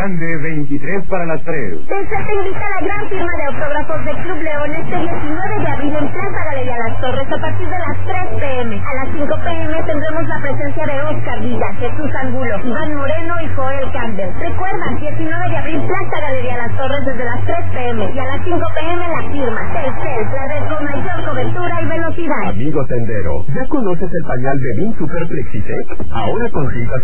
grande 23 para las 3. Telcel te invita a la gran firma de autógrafos de Club León este 19 de abril en Plaza Galería Las Torres a partir de las 3 p.m. A las 5 p.m. tendremos la presencia de Oscar Villa, Jesús Angulo, Iván Moreno y Joel Campbell. Recuerda, 19 de abril, Plaza Galería Las Torres desde las 3 p.m. y a las 5 p.m. la firma. Telcel, la red con mayor cobertura y velocidad. Amigo tendero, ¿ya conoces el pañal Bebin Super Flexitec? Ahora con cintas